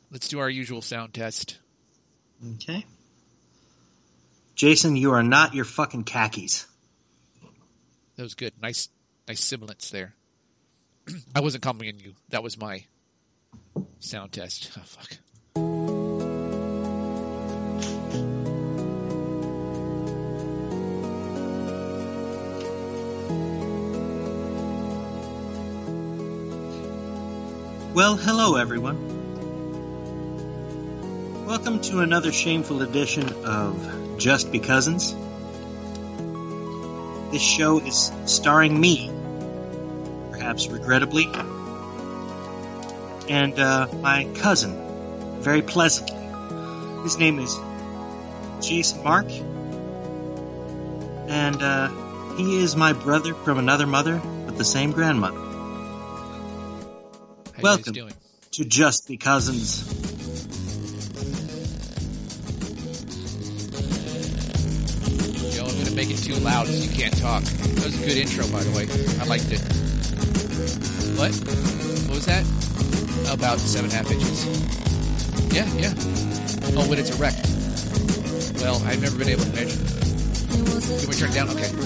Let's do our usual sound test. Okay. Jason, you are not your fucking khakis. That was good. Nice sibilance there. I wasn't complimenting you. That was my sound test. Oh, fuck. Well, hello, everyone. Welcome to another shameful edition of Just Becousins. This show is starring me, perhaps regrettably, and my cousin, very pleasantly. His name is Jason Mark, and he is my brother from another mother, but the same grandmother. Welcome to Just Becousins. Joe, I'm going to make it too loud so you can't talk. That was a good intro, by the way. I liked it. What? What was that? About 7.5 inches. Yeah. Oh, when it's erect. Well, I've never been able to measure. Can we turn it down? Okay.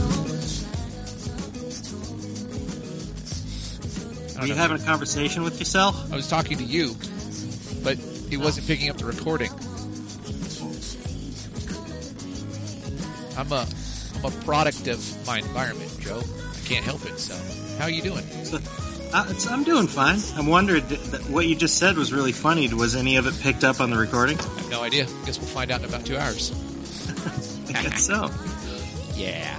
Are you having a conversation with yourself? I was talking to you, but it wasn't picking up the recording. I'm a product of my environment, Joe. I can't help it. So, how are you doing? I'm doing fine. I'm wondering, what you just said was really funny. Was any of it picked up on the recording? I have no idea. Guess we'll find out in about 2 hours. I guess so. Yeah.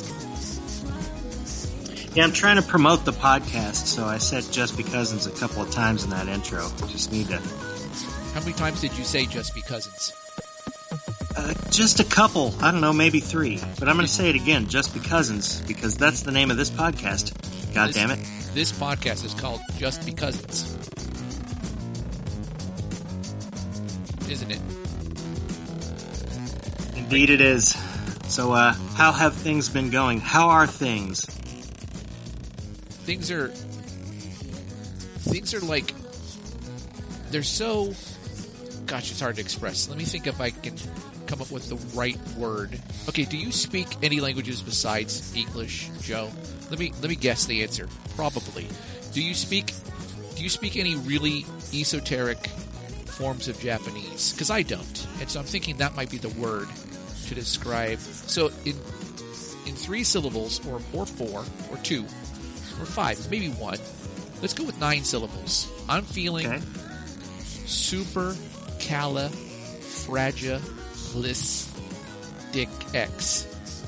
Yeah, I'm trying to promote the podcast, so I said Just Becousins a couple of times in that intro. Just need to... How many times did you say Just Becousins? Just a couple. I don't know, maybe 3. But I'm going to say it again, Just Becousins, because that's the name of this podcast. God damn it. This podcast is called Just Becousins. Isn't it? Indeed it is. So, how have things been going? How are things? Things are like, they're so, gosh, it's hard to express. Let me think if I can come up with the right word. Okay, do you speak any languages besides English, Joe? Let me guess the answer. Probably. Do you speak any really esoteric forms of Japanese? Because I don't. And so I'm thinking that might be the word to describe. So in 3 syllables, or 4, or 2, or 5, maybe 1. Let's go with 9 syllables. I'm feeling supercalifragilisticx.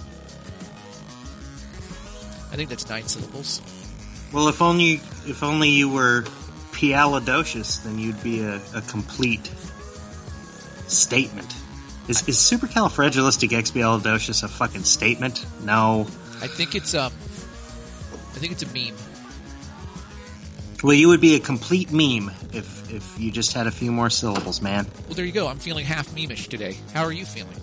I think that's 9 syllables. Well, if only you were pialidocious, then you'd be a complete statement. Is supercalifragilisticexpialidocious a fucking statement? No. I think it's a meme. Well, you would be a complete meme if you just had a few more syllables, man. Well, there you go. I'm feeling half meme-ish today. How are you feeling?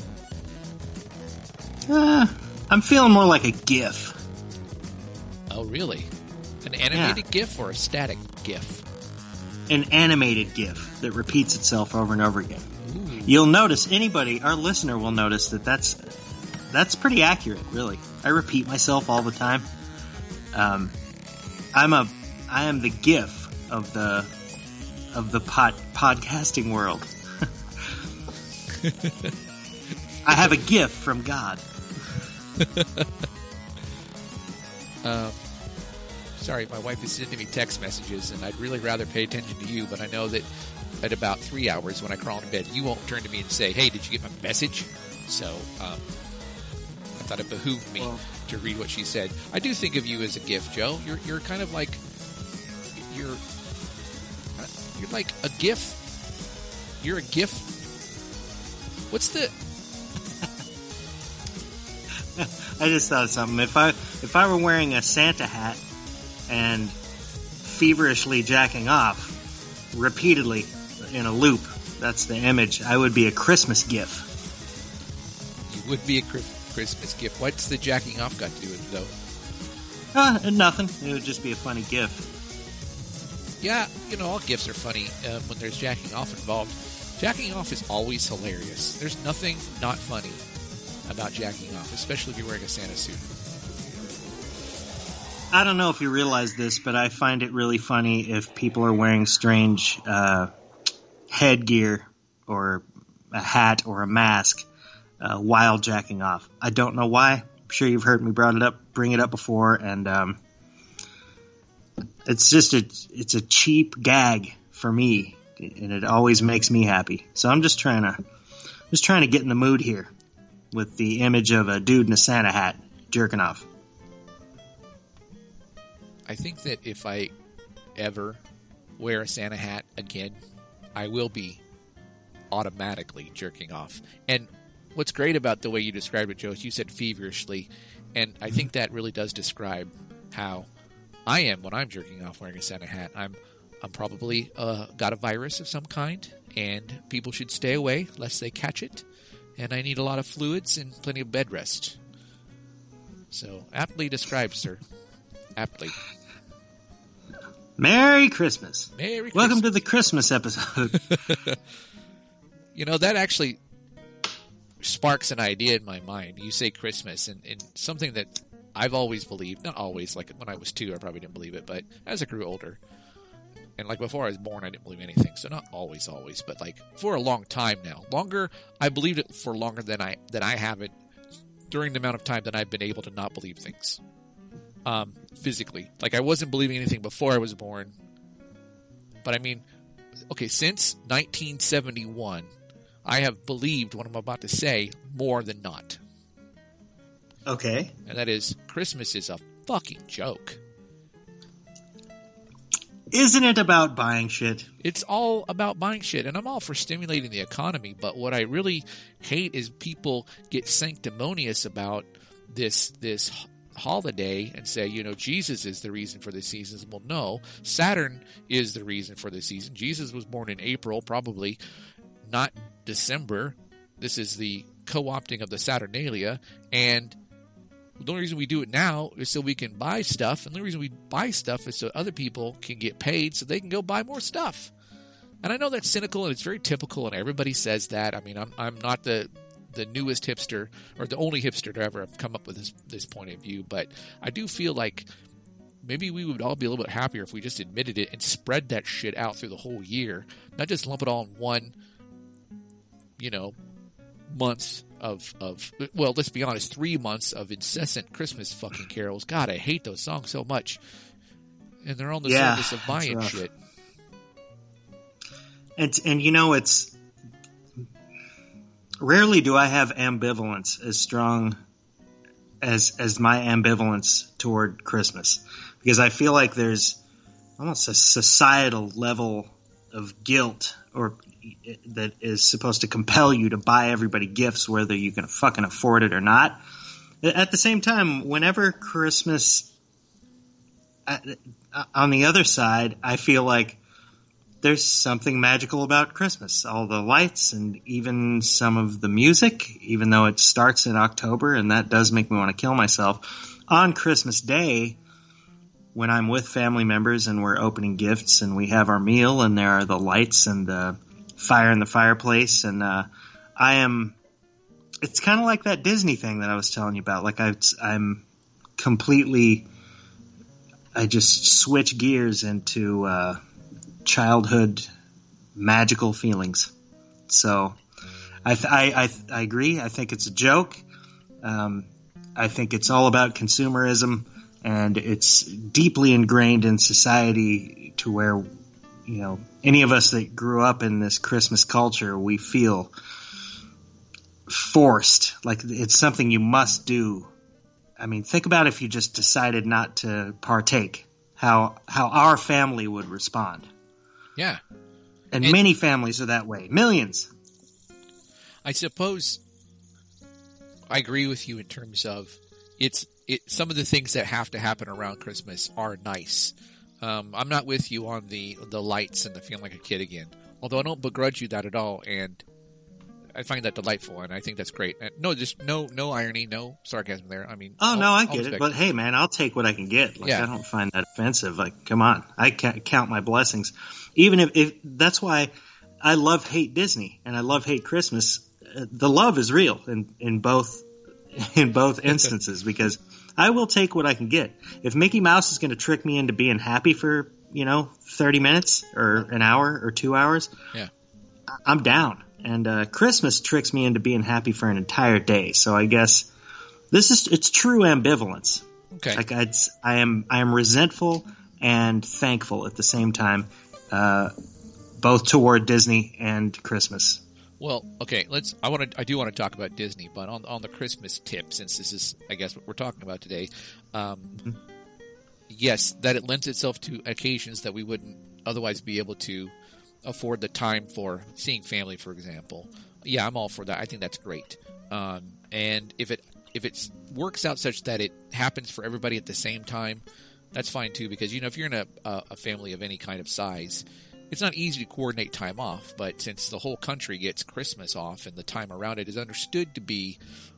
I'm feeling more like a GIF. Oh, really? An animated GIF or a static GIF? An animated GIF that repeats itself over and over again. Ooh. You'll notice, our listener will notice that's pretty accurate, really. I repeat myself all the time. I am the GIF of the podcasting world. I have a gift from God. Sorry, my wife is sending me text messages, and I'd really rather pay attention to you, but I know that at about 3 hours when I crawl into bed, you won't turn to me and say, hey, did you get my message? So, I thought it behooved me to read what she said. I do think of you as a gift, Joe. You're kind of like, you're like a GIF. You're a GIF. What's the... I just thought of something. If I were wearing a Santa hat and feverishly jacking off repeatedly in a loop, that's the image, I would be a Christmas GIF. You would be a Christmas GIF. What's the jacking off got to do with it, though? Nothing. It would just be a funny GIF. Yeah, all gifts are funny when there's jacking off involved. Jacking off is always hilarious. There's nothing not funny about jacking off, especially if you're wearing a Santa suit. I don't know if you realize this, but I find it really funny if people are wearing strange headgear or a hat or a mask while jacking off. I don't know why. I'm sure you've heard me bring it up before, and it's a cheap gag for me, and it always makes me happy. So I'm just trying to get in the mood here with the image of a dude in a Santa hat jerking off. I think that if I ever wear a Santa hat again, I will be automatically jerking off. And what's great about the way you described it, Joe, is you said feverishly, and I think that really does describe how I am when I'm jerking off wearing a Santa hat. I'm probably got a virus of some kind, and people should stay away lest they catch it. And I need a lot of fluids and plenty of bed rest. So, aptly described, sir. Aptly. Merry Christmas. Merry Christmas. Welcome to the Christmas episode. That actually sparks an idea in my mind. You say Christmas, and something that I've always believed, not always, like when I was 2, I probably didn't believe it, but as I grew older, and like before I was born, I didn't believe anything. So not always, but like for a long time now. I believed it for longer than I have it during the amount of time that I've been able to not believe things. Physically. Like I wasn't believing anything before I was born. But I mean, okay, since 1971, I have believed what I'm about to say more than not. Okay. And that is, Christmas is a fucking joke. Isn't it about buying shit? It's all about buying shit, and I'm all for stimulating the economy, but what I really hate is people get sanctimonious about this holiday and say, Jesus is the reason for the seasons. Well, no, Saturn is the reason for the season. Jesus was born in April, probably not December. This is the co-opting of the Saturnalia, and the only reason we do it now is so we can buy stuff, and the only reason we buy stuff is so other people can get paid so they can go buy more stuff. And I know that's cynical and it's very typical, and everybody says that. I mean, I'm not the newest hipster or the only hipster to ever have come up with this point of view, but I do feel like maybe we would all be a little bit happier if we just admitted it and spread that shit out through the whole year, not just lump it all in one, months of well, let's be honest, 3 months of incessant Christmas fucking carols. God, I hate those songs so much. And they're on the service of buying shit. And it's rarely do I have ambivalence as strong as my ambivalence toward Christmas, because I feel like there's almost a societal level of guilt or that is supposed to compel you to buy everybody gifts, whether you can fucking afford it or not. At the same time, whenever Christmas, on the other side, I feel like there's something magical about Christmas. All the lights and even some of the music, even though it starts in October, and that does make me want to kill myself. On Christmas Day, when I'm with family members and we're opening gifts and we have our meal and there are the lights and the fire in the fireplace, and it's kind of like that Disney thing that I was telling you about. Like I just switch gears into childhood magical feelings. So I agree. I think it's a joke. I think it's all about consumerism, and it's deeply ingrained in society to where, any of us that grew up in this Christmas culture, we feel forced, like it's something you must do. I mean, think about if you just decided not to partake, how our family would respond. Yeah. And many families are that way. Millions. I suppose I agree with you in terms of some of the things that have to happen around Christmas are nice. I'm not with you on the lights and the feeling like a kid again. Although I don't begrudge you that at all. And I find that delightful, and I think that's great. And just no irony, no sarcasm there. I mean, oh, no, I get it. But hey, man, I'll take what I can get. Like, I don't find that offensive. Like, come on. I can't count my blessings. Even if that's why I hate Disney and I hate Christmas. The love is real in both instances, because I will take what I can get. If Mickey Mouse is going to trick me into being happy for, 30 minutes or an hour or 2 hours, I'm down. And Christmas tricks me into being happy for an entire day. So I guess it's true ambivalence. Okay. Like I am resentful and thankful at the same time, both toward Disney and Christmas. Well, okay, I do want to talk about Disney, but on the Christmas tip, since this is, I guess, what we're talking about today, yes, that it lends itself to occasions that we wouldn't otherwise be able to afford the time for, seeing family, for example. Yeah, I'm all for that. I think that's great. And if it works out such that it happens for everybody at the same time, that's fine too, because if you're in a family of any kind of size, it's not easy to coordinate time off. But since the whole country gets Christmas off and the time around it is understood to be,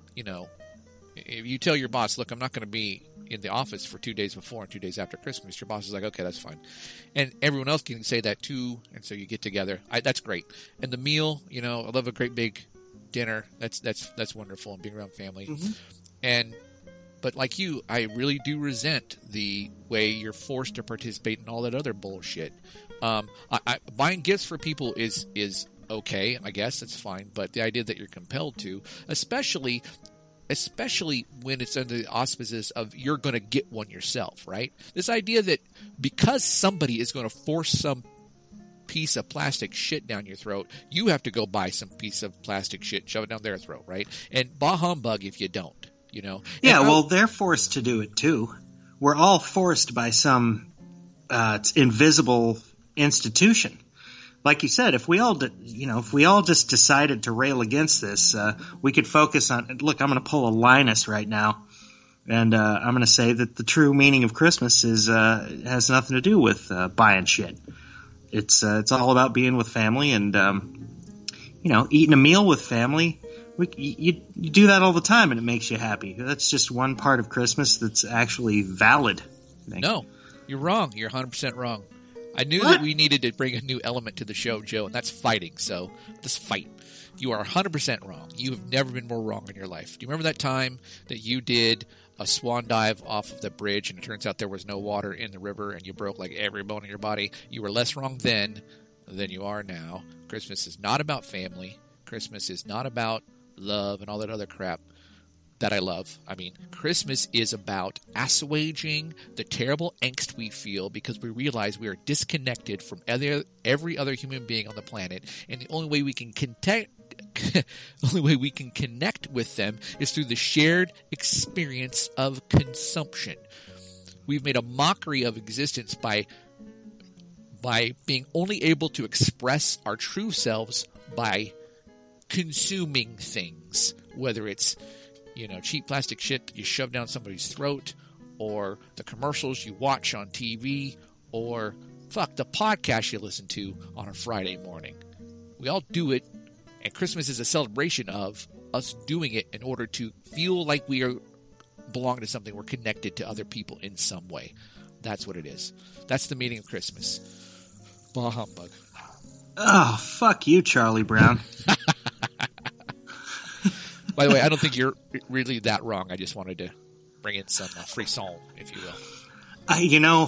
if you tell your boss, look, I'm not going to be in the office for 2 days before and 2 days after Christmas, your boss is like, okay, that's fine. And everyone else can say that too, and so you get together. That's great. And the meal, I love a great big dinner. That's wonderful, and being around family. Mm-hmm. But like you, I really do resent the way you're forced to participate in all that other bullshit. Buying gifts for people is okay, I guess, that's fine. But the idea that you're compelled to, especially when it's under the auspices of you're going to get one yourself, right? This idea that because somebody is going to force some piece of plastic shit down your throat, you have to go buy some piece of plastic shit, shove it down their throat, right? And bah humbug if you don't, Yeah, well, they're forced to do it too. We're all forced by some invisible institution. Like you said, if we all just decided to rail against this, we could focus on. Look, I'm going to pull a Linus right now, and I'm going to say that the true meaning of Christmas has nothing to do with buying shit. It's all about being with family and eating a meal with family. You do that all the time, and it makes you happy. That's just one part of Christmas that's actually valid. No, you're wrong. You're 100% wrong. I knew that we needed to bring a new element to the show, Joe, and that's fighting. So let's fight. You are 100% wrong. You have never been more wrong in your life. Do you remember that time that you did a swan dive off of the bridge and it turns out there was no water in the river and you broke like every bone in your body? You were less wrong then than you are now. Christmas is not about family. Christmas is not about love and all that other crap that I love. I mean, Christmas is about assuaging the terrible angst we feel because we realize we are disconnected from every other human being on the planet, and the only way we can connect with them is through the shared experience of consumption. We've made a mockery of existence by being only able to express our true selves by consuming things, whether it's cheap plastic shit that you shove down somebody's throat, or the commercials you watch on TV, or the podcast you listen to on a Friday morning. We all do it, and Christmas is a celebration of us doing it in order to feel like we belong to something. We're connected to other people in some way. That's what it is. That's the meaning of Christmas. Bah humbug. Oh, fuck you, Charlie Brown. By the way, I don't think you're really that wrong. I just wanted to bring in some frisson, if you will.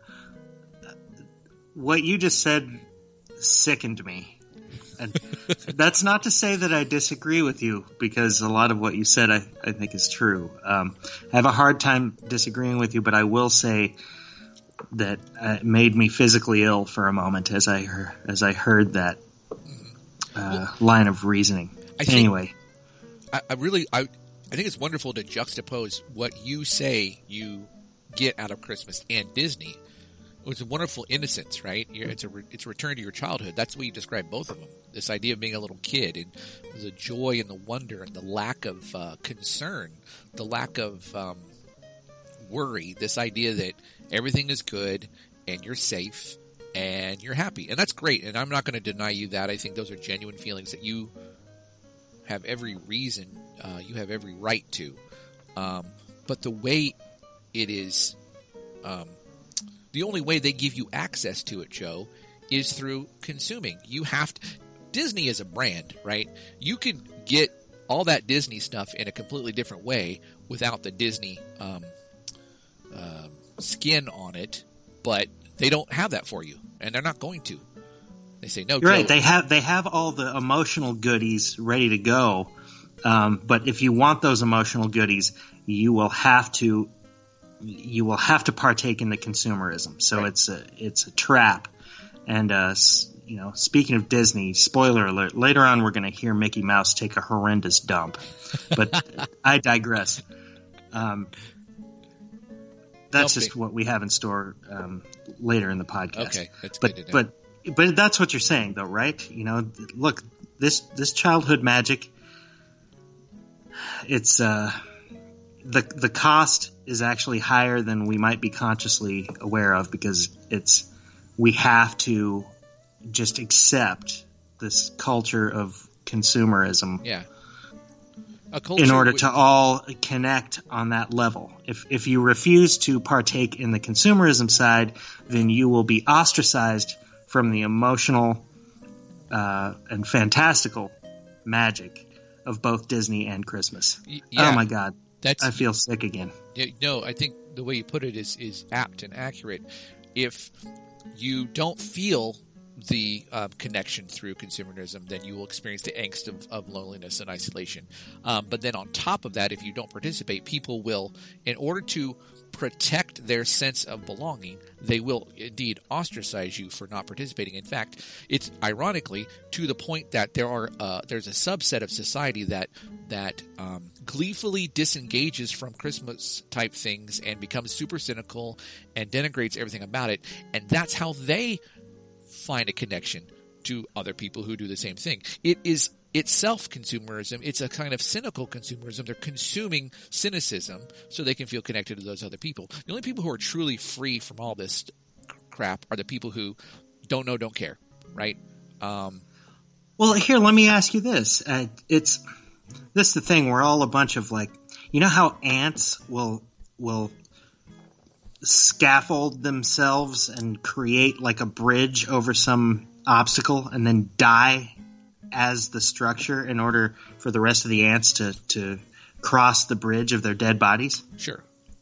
What you just said sickened me. And that's not to say that I disagree with you, because a lot of what you said I think is true. I have a hard time disagreeing with you, but I will say that it made me physically ill for a moment as I heard that line of reasoning. I think it's wonderful to juxtapose what you say you get out of Christmas and Disney. It's a wonderful innocence, right? It's a return to your childhood. That's the way you describe both of them. This idea of being a little kid and the joy and the wonder and the lack of concern, the lack of worry. This idea that everything is good and you're safe and you're happy, and that's great. And I'm not going to deny you that. I think those are genuine feelings that you have every reason, you have every right to. But the way it is, the only way they give you access to it, Joe, is through consuming. You have to. Disney is a brand, right? You could get all that Disney stuff in a completely different way without the Disney skin on it, but they don't have that for you, and they're not going to. They say no. You're right. They have all the emotional goodies ready to go, but if you want those emotional goodies, you will have to partake in the consumerism. So right. It's a trap. And speaking of Disney, spoiler alert: later on, we're going to hear Mickey Mouse take a horrendous dump. But I digress. That's just what we have in store later in the podcast. Okay, that's good to know. But that's what you're saying, though, right? Look, this childhood magic. It's the cost is actually higher than we might be consciously aware of, because we have to just accept this culture of consumerism. Yeah. In order to all connect on that level. If you refuse to partake in the consumerism side, then you will be ostracized from the emotional and fantastical magic of both Disney and Christmas. Yeah, oh my God. I feel sick again. No, I think the way you put it is apt and accurate. If you don't feel the connection through consumerism, then you will experience the angst of loneliness and isolation. But then on top of that, if you don't participate, people will, in order to protect their sense of belonging, they will indeed ostracize you for not participating. In fact, it's ironically to the point that there's a subset of society that gleefully disengages from Christmas type things and becomes super cynical and denigrates everything about it, and that's how they find a connection to other people who do the same thing. It is itself consumerism. It's a kind of cynical consumerism. They're consuming cynicism so they can feel connected to those other people. The only people who are truly free from all this crap are the people who don't know, don't care, right? Well, here, let me ask you this. This is the thing. We're all a bunch of, like, you know how ants will scaffold themselves and create like a bridge over some obstacle and then die as the structure in order for the rest of the ants to cross the bridge of their dead bodies? Sure.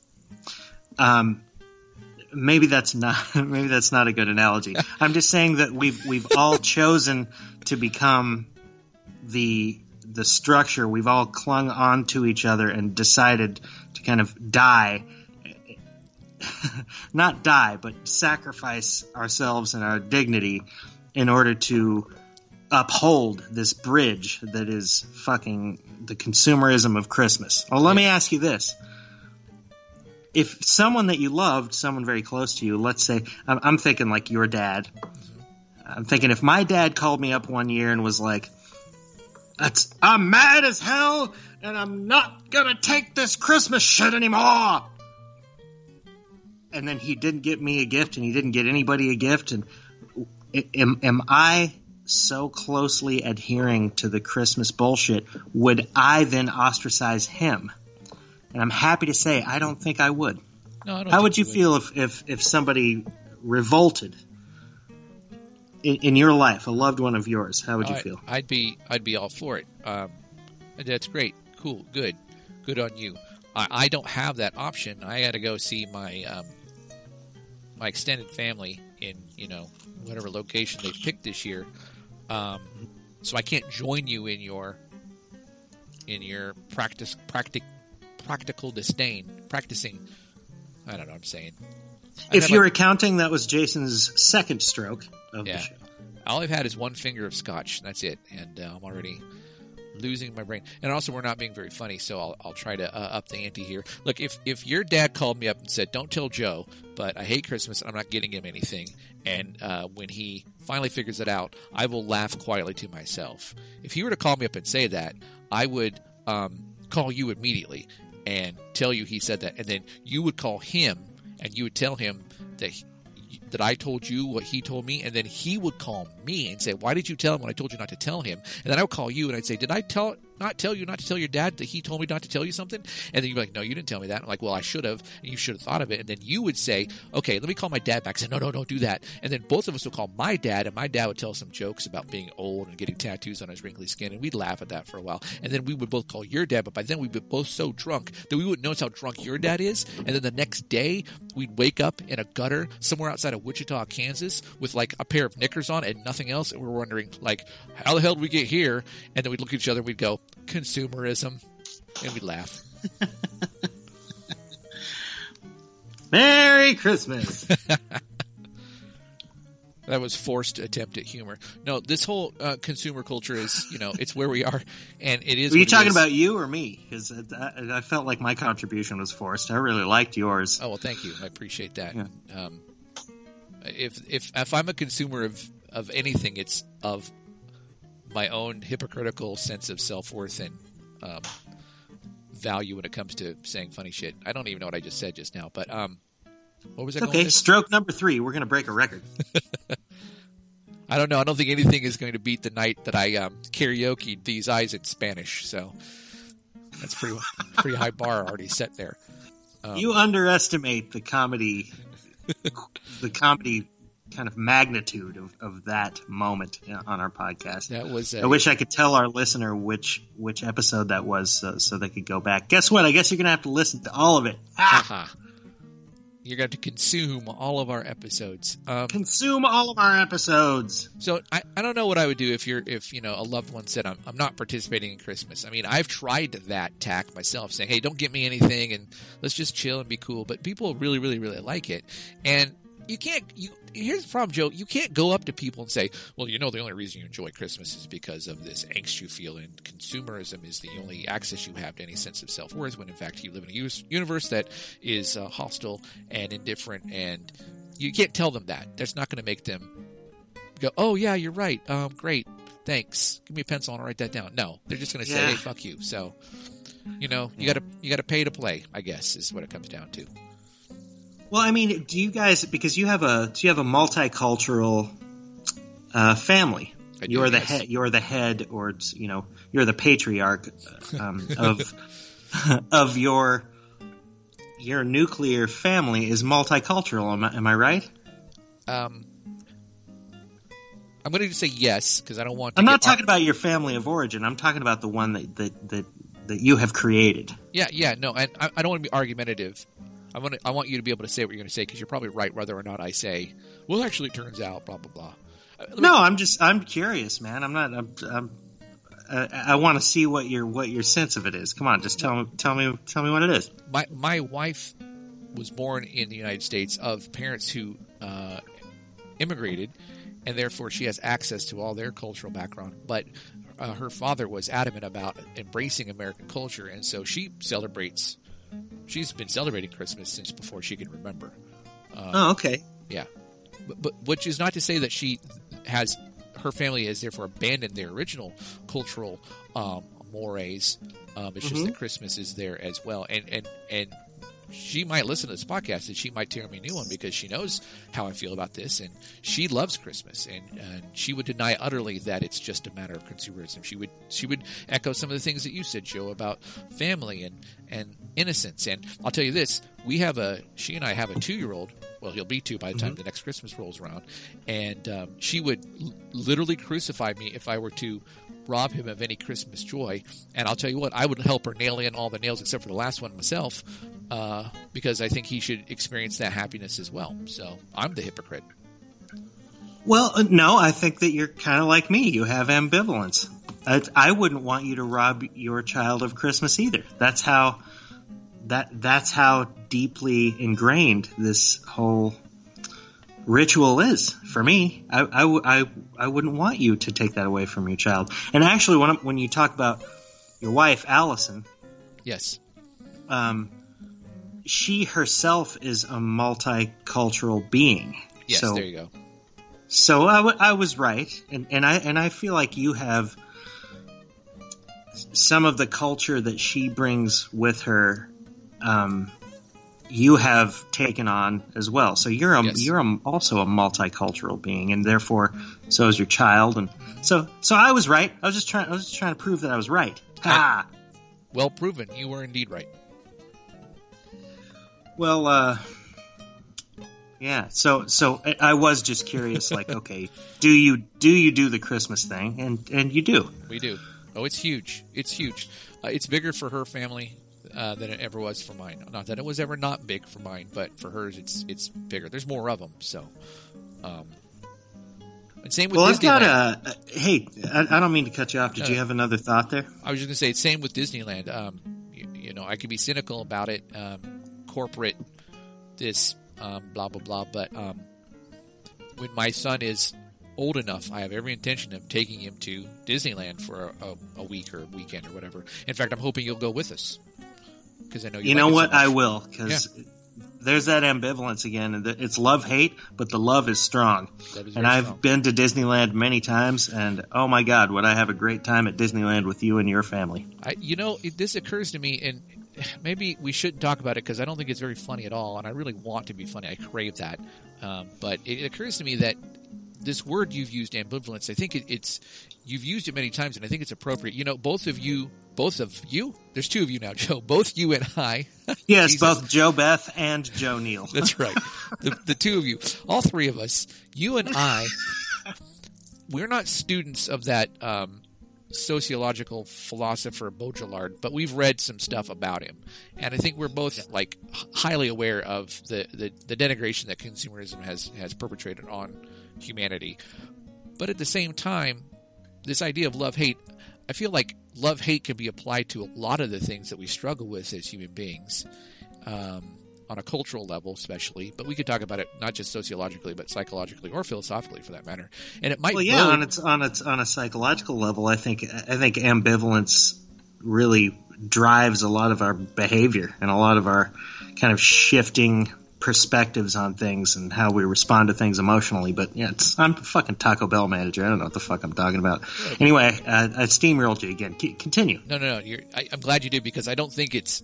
Maybe that's not a good analogy. I'm just saying that we've all chosen to become the structure. We've all clung on to each other and decided to kind of die. Not die, but sacrifice ourselves and our dignity in order to uphold this bridge that is fucking the consumerism of Christmas. Well, let me ask you this. If someone that you loved, someone very close to you, let's say, I'm thinking like your dad. I'm thinking if my dad called me up one year and was like, I'm mad as hell and I'm not gonna take this Christmas shit anymore. And then he didn't get me a gift and he didn't get anybody a gift. And am I so closely adhering to the Christmas bullshit? Would I then ostracize him? And I'm happy to say I don't think I would. No, I don't. How would you feel if somebody revolted in your life, a loved one of yours? How would you feel? I'd be all for it. That's great. Cool. Good on you. I don't have that option. I got to go see my extended family in whatever location they've picked this year. So I can't join you in your practical disdain. Practicing. I don't know what I'm saying. If you're accounting, that was Jason's second stroke of the show. All I've had is one finger of scotch. That's it, and I'm already losing my brain. And also, we're not being very funny, so I'll try to up the ante here. Look, if your dad called me up and said, "Don't tell Joe, but I hate Christmas and I'm not getting him anything," and when he finally figures it out, I will laugh quietly to myself. If he were to call me up and say that, I would call you immediately and tell you he said that, and then you would call him and you would tell him that that I told you what he told me, and then he would call me and say, why did you tell him when I told you not to tell him? And then I would call you and I'd say, did I not tell you not to tell your dad that he told me not to tell you something? And then you'd be like, no, you didn't tell me that. I'm like, well, I should have, and you should have thought of it. And then you would say, okay, let me call my dad back. I said, no, don't do that. And then both of us would call my dad, and my dad would tell some jokes about being old and getting tattoos on his wrinkly skin, and we'd laugh at that for a while. And then we would both call your dad, but by then we'd be both so drunk that we wouldn't notice how drunk your dad is. And then the next day, we'd wake up in a gutter somewhere outside of Wichita, Kansas, with like a pair of knickers on and nothing else, and we're wondering, like, how the hell did we get here? And then we'd look at each other and we'd go, consumerism, and we'd laugh. Merry Christmas. That was forced attempt at humor. No, this whole consumer culture is, it's where we are, and it is. Were you talking about you or me? Because I felt like my contribution was forced. I really liked yours. Oh, well, thank you. I appreciate that. Yeah. If I'm a consumer of anything, it's of my own hypocritical sense of self-worth and value when it comes to saying funny shit. I don't even know what I just said just now, but what was that? Okay, stroke number 3. We're going to break a record. I don't know. I don't think anything is going to beat the night that I karaoke'd These Eyes in Spanish. So that's pretty high bar already set there. You underestimate the comedy kind of magnitude of that moment on our podcast. That was. I wish I could tell our listener which episode that was, so they could go back. Guess what? I guess you're going to have to listen to all of it. You're going to consume all of our episodes. Consume all of our episodes. So I don't know what I would do if a loved one said I'm not participating in Christmas. I mean, I've tried that tack myself, saying, hey, don't get me anything and let's just chill and be cool. But people really, really, really like it. And here's the problem, Joe. You can't go up to people and say, well, the only reason you enjoy Christmas is because of this angst you feel, and consumerism is the only access you have to any sense of self-worth, when in fact you live in a universe that is hostile and indifferent, and you can't tell them that. That's not going to make them go, oh, yeah, you're right. Great. Thanks. Give me a pencil and I'll write that down. No, they're just going to say, hey, fuck you. So, you got to pay to play, I guess, is what it comes down to. Well, I mean, do you guys, because you have a multicultural family? You're the head, or you're the patriarch of your nuclear family is multicultural. Am I right? I'm going to say yes, because I don't want to. I'm not talking about your family of origin. I'm talking about the one that you have created. Yeah, no, and I don't want to be argumentative. I want you to be able to say what you're going to say, because you're probably right whether or not I say, well, actually it turns out, blah, blah, blah. I'm curious, man. I want to see what your sense of it is. Come on, just tell me what it is. My wife was born in the United States of parents who immigrated, and therefore she has access to all their cultural background. But her father was adamant about embracing American culture, and so she's been celebrating Christmas since before she can remember. Okay. Yeah. But which is not to say that her family has therefore abandoned their original cultural mores. It's just that Christmas is there as well. And she might listen to this podcast and she might tear me a new one, because she knows how I feel about this, and she loves Christmas, and she would deny utterly that it's just a matter of consumerism. She would echo some of the things that you said, Joe, about family and innocence. And I'll tell you this, she and I have a 2-year-old. Well, he'll be 2 by the time the next Christmas rolls around, and she would literally crucify me if I were to rob him of any Christmas joy. And I'll tell you what, I would help her nail in all the nails except for the last one myself, because I think he should experience that happiness as well. So I'm the hypocrite. Well, no, I think that you're kind of like me. You have ambivalence. I wouldn't want you to rob your child of Christmas either. That's how deeply ingrained this whole ritual is for me. I wouldn't want you to take that away from your child. And actually, when you talk about your wife, Allison, yes, she herself is a multicultural being. Yes, there you go. So I was right, and I feel like you have some of the culture that she brings with her you have taken on as well. So you're Yes. also a multicultural being, and therefore so is your child. And so I was right. I was just trying to prove that I was right. Ha! Well proven. You were indeed right. Well, yeah. So I was just curious. Like, okay, do you do the Christmas thing? And you do. We do. Oh, it's huge. It's huge. It's bigger for her family than it ever was for mine. Not that it was ever not big for mine, but for hers, it's bigger. There's more of them. So, and same with Well, Disneyland. I've got hey, I don't mean to cut you off. Did you have another thought there? I was just gonna say it's same with Disneyland. You know, I could be cynical about it, corporate, this, blah blah blah. But when my son is old enough, I have every intention of taking him to Disneyland for a week or a weekend or whatever. In fact, I'm hoping you'll go with us because I know you. You know like it so what? much. I will, because there's that ambivalence again. And it's love-hate, but the love is strong. Love is And very I've strong. been to Disneyland many times, and oh my God, would I have a great time at Disneyland with you and your family. This occurs to me, and maybe we shouldn't talk about it because I don't think it's very funny at all, and I really want to be funny. I crave that. But it occurs to me that this word you've used, ambivalence, I think you've used it many times, and I think it's appropriate. You know, both of you, there's two of you now, Joe, both you and I. Yes, Jesus. both Joe Beth and Joe Neal. That's right. The two of you, all three of us, you and I, we're not students of that sociological philosopher Baudrillard, but we've read some stuff about him, and I think we're both like highly aware of the denigration that consumerism has perpetrated on humanity. But at the same time, this idea of love-hate, I feel like love-hate can be applied to a lot of the things that we struggle with as human beings, on a cultural level especially, but we could talk about it not just sociologically but psychologically or philosophically for that matter. And it might Well, yeah, on a psychological level, I think ambivalence really drives a lot of our behavior and a lot of our kind of shifting perspectives on things and how we respond to things emotionally. But yeah, I'm a fucking Taco Bell manager. I don't know what the fuck I'm talking about. Anyway, I steamrolled you again. Continue. No. I'm glad you did, because I don't think it's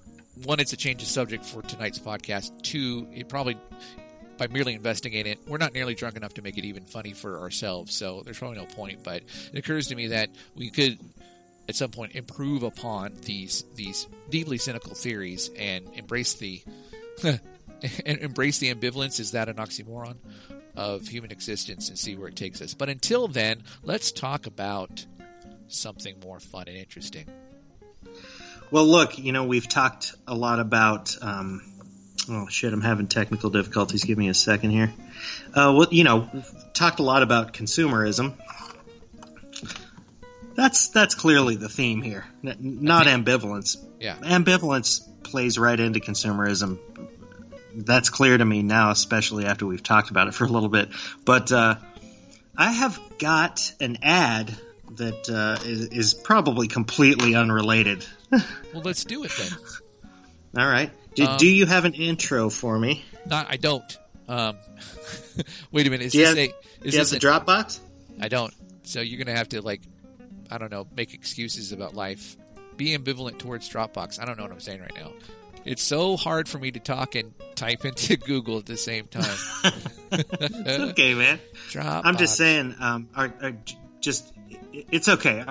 a change of subject for tonight's podcast. Two, it probably, by merely investigating it, we're not nearly drunk enough to make it even funny for ourselves, so there's probably no point. But it occurs to me that we could, at some point, improve upon these deeply cynical theories and embrace the ambivalence, is that an oxymoron, of human existence, and see where it takes us. But until then, let's talk about something more fun and interesting. Well, look, we've talked a lot about. Oh shit! I'm having technical difficulties. Give me a second here. We've talked a lot about consumerism. That's clearly the theme here, not ambivalence. Yeah, ambivalence plays right into consumerism. That's clear to me now, especially after we've talked about it for a little bit. But I have got an ad that is probably completely unrelated. Well, let's do it then. All right. Do you have an intro for me? I don't. Wait a minute. Do you have the Dropbox? I don't. So you're going to have to, I don't know, make excuses about life. Be ambivalent towards Dropbox. I don't know what I'm saying right now. It's so hard for me to talk and type into Google at the same time. It's okay, man. Dropbox. I'm just saying, it's okay.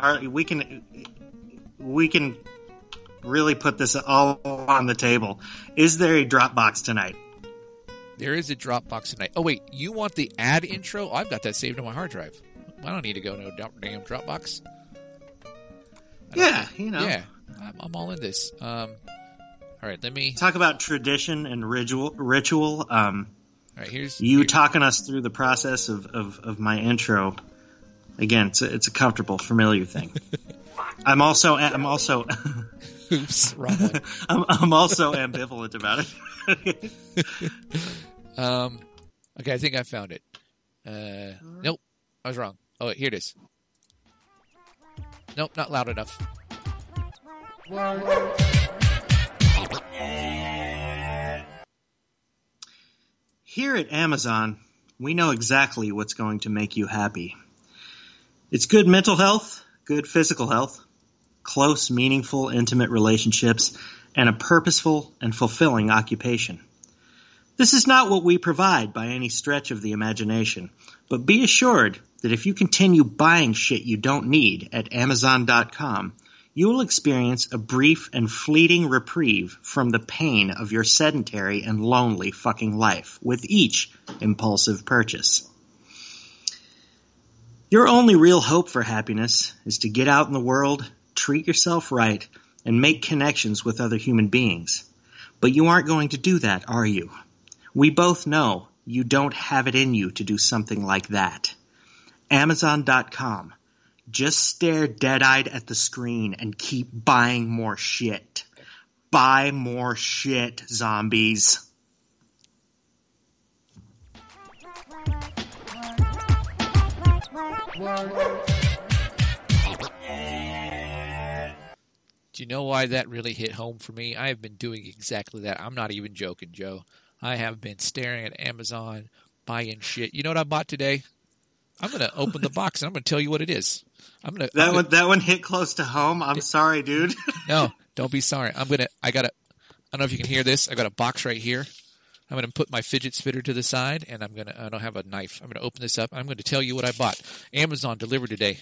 We can really put this all on the table. Is there a Dropbox tonight? There is a Dropbox tonight. Oh, wait. You want the ad intro? I've got that saved on my hard drive. I don't need to go to no damn Dropbox. Yeah, Yeah, I'm all in this. All right, let me talk about tradition and ritual. All right, here's talking us through the process of my intro. Again, it's a comfortable, familiar thing. I'm also oops, wrong one. I'm also ambivalent about it. Okay, I think I found it. Nope, I was wrong. Oh, here it is. Nope, not loud enough. Here at Amazon, we know exactly what's going to make you happy. It's good mental health, good physical health, close, meaningful, intimate relationships, and a purposeful and fulfilling occupation. This is not what we provide by any stretch of the imagination, but be assured that if you continue buying shit you don't need at Amazon.com, you will experience a brief and fleeting reprieve from the pain of your sedentary and lonely fucking life with each impulsive purchase. Your only real hope for happiness is to get out in the world, treat yourself right, and make connections with other human beings. But you aren't going to do that, are you? We both know you don't have it in you to do something like that. Amazon.com. Just stare dead-eyed at the screen and keep buying more shit. Buy more shit, zombies. Do you know why that really hit home for me? I have been doing exactly that. I'm not even joking, Joe. I have been staring at Amazon, buying shit. You know what I bought today? I'm going to open the box and I'm going to tell you what it is. That one hit close to home. I'm sorry, dude. No, don't be sorry. I don't know if you can hear this. I got a box right here. I'm going to put my fidget spinner to the side and I don't have a knife. I'm going to open this up. I'm going to tell you what I bought. Amazon delivered today.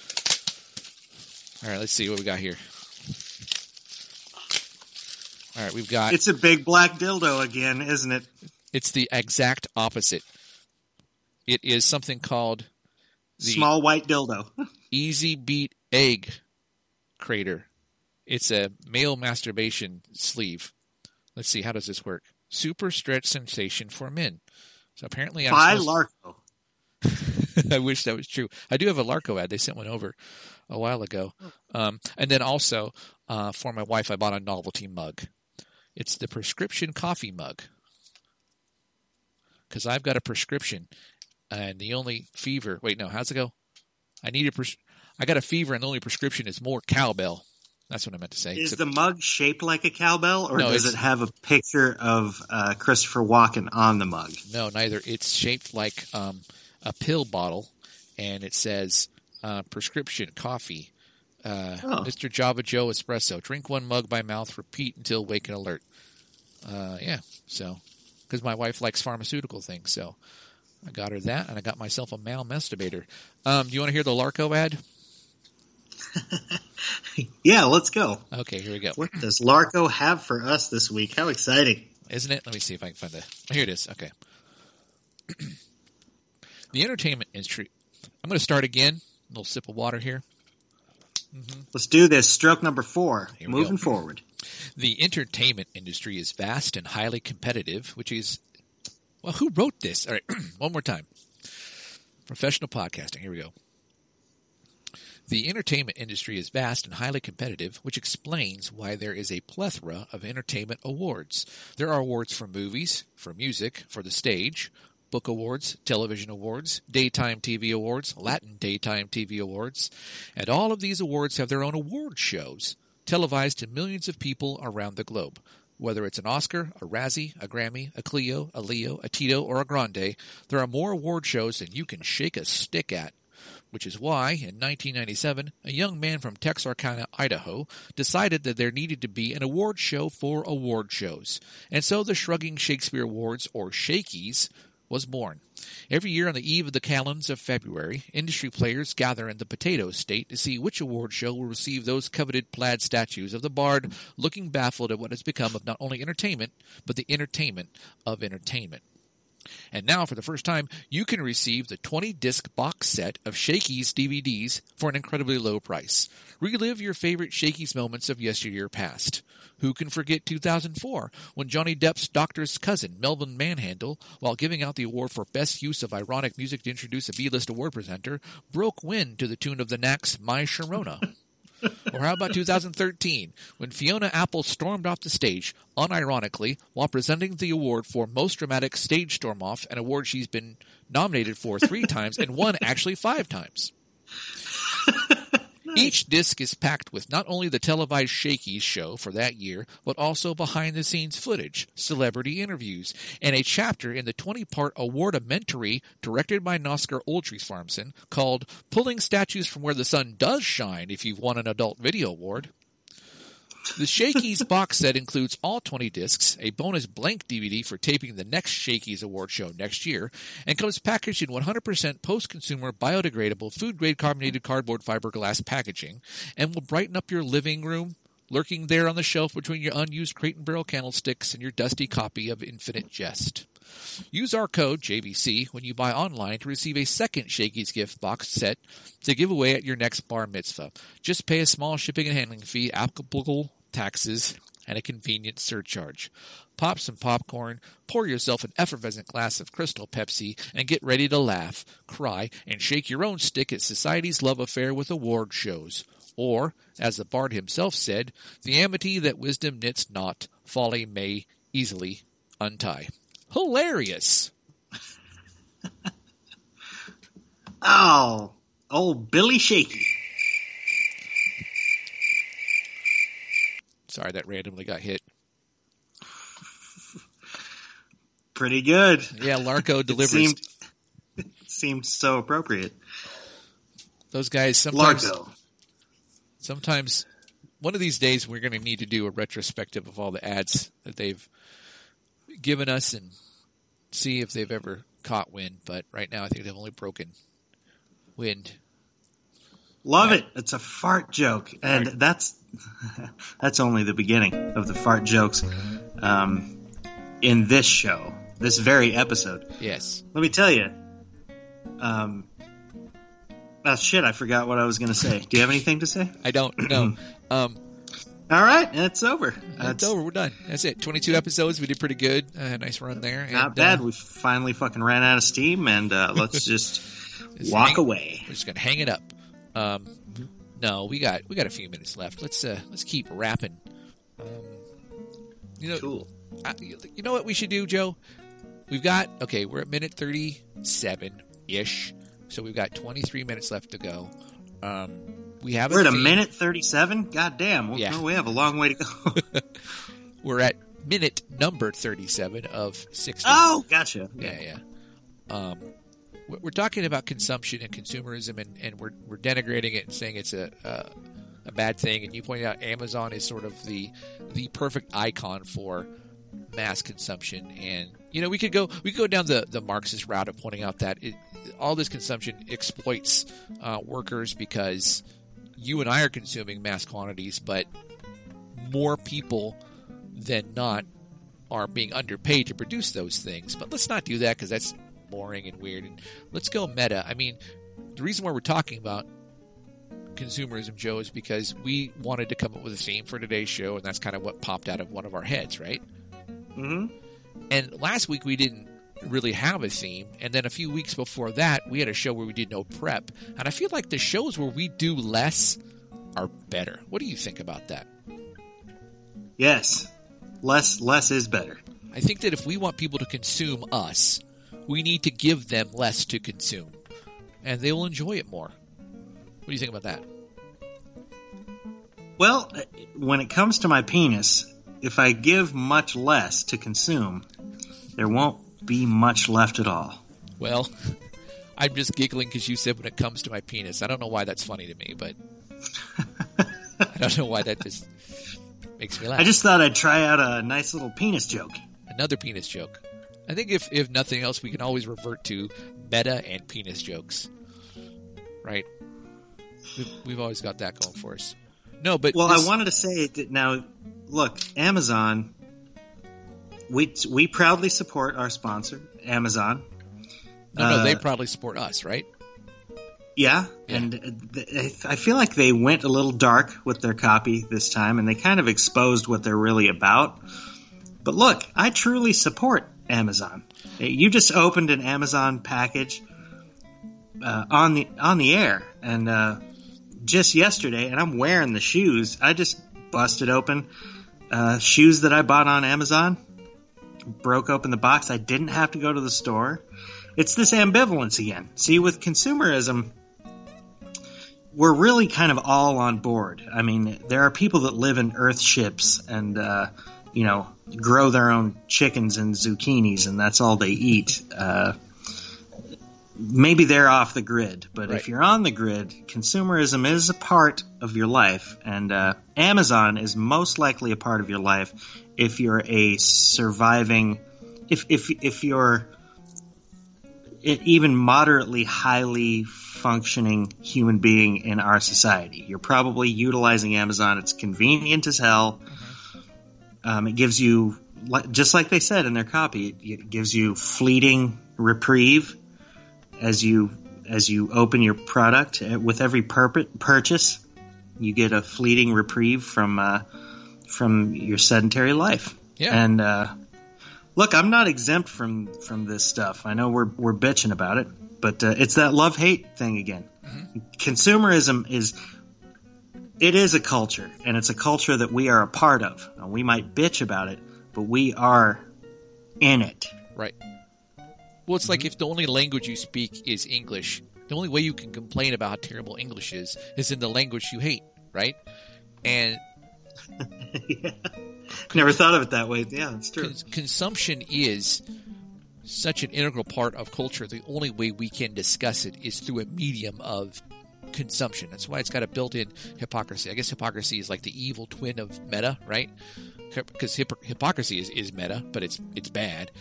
All right, let's see what we got here. All right, we've got... It's a big black dildo again, isn't it? It's the exact opposite. It is something called the small white dildo. Easy Beat Egg Crater. It's a male masturbation sleeve. Let's see, how does this work? Super stretch sensation for men. So apparently By Larco. I wish that was true. I do have a Larco ad. They sent one over a while ago. And then also, for my wife, I bought a novelty mug. It's the prescription coffee mug. Because I've got a prescription, and the only fever... Wait, no, how's it go? I got a fever, and the only prescription is more cowbell. That's what I meant to say. Is the mug shaped like a cowbell, or no, does it have a picture of Christopher Walken on the mug? No, neither. It's shaped like a pill bottle, and it says prescription coffee. Mr. Java Joe Espresso. Drink one mug by mouth. Repeat until wake and alert. So because my wife likes pharmaceutical things, so I got her that, and I got myself a male masturbator. Do you want to hear the Larco ad? Yeah, let's go. Okay, here we go. What does Larco have for us this week? How exciting. Isn't it? Let me see if I can find that. Here it is. Okay. The entertainment industry. I'm going to start again. A little sip of water here. Mm-hmm. Let's do this. Stroke number 4. Moving forward. The entertainment industry is vast and highly competitive, which is... Well, who wrote this? All right, one more time. Professional podcasting. Here we go. The entertainment industry is vast and highly competitive, which explains why there is a plethora of entertainment awards. There are awards for movies, for music, for the stage, book awards, television awards, daytime TV awards, Latin daytime TV awards, and all of these awards have their own award shows, televised to millions of people around the globe. Whether it's an Oscar, a Razzie, a Grammy, a Clio, a Leo, a Tito, or a Grande, there are more award shows than you can shake a stick at. Which is why, in 1997, a young man from Texarkana, Idaho, decided that there needed to be an award show for award shows. And so the Shrugging Shakespeare Awards, or Shakies, was born. Every year on the eve of the calends of February, industry players gather in the Potato State to see which award show will receive those coveted plaid statues of the bard, looking baffled at what has become of not only entertainment, but the entertainment of entertainment. And now, for the first time, you can receive the 20-disc box set of Shakey's DVDs for an incredibly low price. Relive your favorite Shakey's moments of yesteryear past. Who can forget 2004, when Johnny Depp's doctor's cousin, Melvin Manhandle, while giving out the award for best use of ironic music to introduce a B-list award presenter, broke wind to the tune of the Knack's My Sharona? Or how about 2013, when Fiona Apple stormed off the stage, unironically, while presenting the award for Most Dramatic Stage Storm Off, an award she's been nominated for 3 times and won actually 5 times. Each disc is packed with not only the televised Shakey's show for that year, but also behind-the-scenes footage, celebrity interviews, and a chapter in the 20-part award-amentary directed by Nosker Ulltrisfarmson called Pulling Statues from Where the Sun Does Shine If You've Won an Adult Video Award. The Shakey's box set includes all 20 discs, a bonus blank DVD for taping the next Shakey's Award show next year, and comes packaged in 100% post-consumer biodegradable food-grade carbonated cardboard fiberglass packaging, and will brighten up your living room, lurking there on the shelf between your unused Crate and Barrel candlesticks and your dusty copy of Infinite Jest. Use our code JVC when you buy online to receive a second Shakey's gift box set to give away at your next bar mitzvah. Just pay a small shipping and handling fee, applicable taxes, and a convenient surcharge. Pop some popcorn, pour yourself an effervescent glass of Crystal Pepsi, and get ready to laugh, cry, and shake your own stick at society's love affair with award shows. Or, as the bard himself said, the amity that wisdom knits not, folly may easily untie. Hilarious! Oh, old Billy Shakey. Sorry, that randomly got hit. Pretty good. Yeah, Larko delivers. Seemed so appropriate. Those guys sometimes one of these days we're going to need to do a retrospective of all the ads that they've given us and see if they've ever caught wind. But right now I think they've only broken wind. Love it. It's a fart joke. And that's only the beginning of the fart jokes in this show, this very episode. Yes. Let me tell you. Shit, I forgot what I was going to say. Do you have anything to say? I don't know. All right, it's over. It's over. We're done. That's it. 22 episodes. We did pretty good. Nice run there. Not bad. We finally fucking ran out of steam, and let's just walk away. We're just going to hang it up. No, we got a few minutes left. Let's keep rapping. Cool. You know what we should do, Joe? We're at minute 37-ish, so we've got 23 minutes left to go. We're at a minute 37? God damn. Yeah. We have a long way to go. We're at minute number 37 of 60. Oh, gotcha. Yeah. We're talking about consumption and consumerism, and we're denigrating it and saying it's a bad thing. And you pointed out Amazon is sort of the perfect icon for mass consumption. And we could go down the Marxist route of pointing out that all this consumption exploits workers because you and I are consuming mass quantities, but more people than not are being underpaid to produce those things. But let's not do that because that's boring and weird. And let's go meta. I mean, the reason why we're talking about consumerism, Joe, is because we wanted to come up with a theme for today's show, and that's kind of what popped out of one of our heads, right? Mm-hmm. And last week we didn't really have a theme, and then a few weeks before that we had a show where we did no prep, and I feel like the shows where we do less are better. What do you think about that? Yes. Less is better. I think that if we want people to consume us, we need to give them less to consume, and they will enjoy it more. What do you think about that? Well, when it comes to my penis, if I give much less to consume, there won't be much left at all. Well, I'm just giggling because you said when it comes to my penis. I don't know why that's funny to me, but I don't know why that just makes me laugh. I just thought I'd try out a nice little penis joke. Another penis joke. I think if nothing else, we can always revert to meta and penis jokes. Right? We've always got that going for us. No, but I wanted to say that now, look, Amazon, we proudly support our sponsor, Amazon. No, they proudly support us, right? Yeah, and I feel like they went a little dark with their copy this time, and they kind of exposed what they're really about. But look, I truly support Amazon. You just opened an Amazon package on the air, and just yesterday, and I'm wearing the shoes. I just busted open shoes that I bought on Amazon, broke open the box. I didn't have to go to the store. It's this ambivalence again. See, with consumerism, we're really kind of all on board. I mean, there are people that live in Earth ships and, grow their own chickens and zucchinis, and that's all they eat. Maybe they're off the grid, but if you're on the grid, consumerism is a part of your life, and Amazon is most likely a part of your life if you're a surviving, if you're even moderately highly functioning human being in our society. You're probably utilizing Amazon. It's convenient as hell. It gives you, just like they said in their copy, it gives you fleeting reprieve as you open your product. With every purchase, you get a fleeting reprieve from your sedentary life. Yeah. And look, I'm not exempt from this stuff. I know we're bitching about it, but it's that love-hate thing again. Mm-hmm. Consumerism is a culture, and it's a culture that we are a part of. Now, we might bitch about it, but we are in it. Right. Well, it's like if the only language you speak is English, the only way you can complain about how terrible English is in the language you hate, right? And yeah. Never thought of it that way. Yeah, it's true. Consumption is such an integral part of culture. The only way we can discuss it is through a medium of consumption. That's why it's got a built-in hypocrisy. I guess hypocrisy is like the evil twin of meta, right? Because hypocrisy is meta, but it's bad.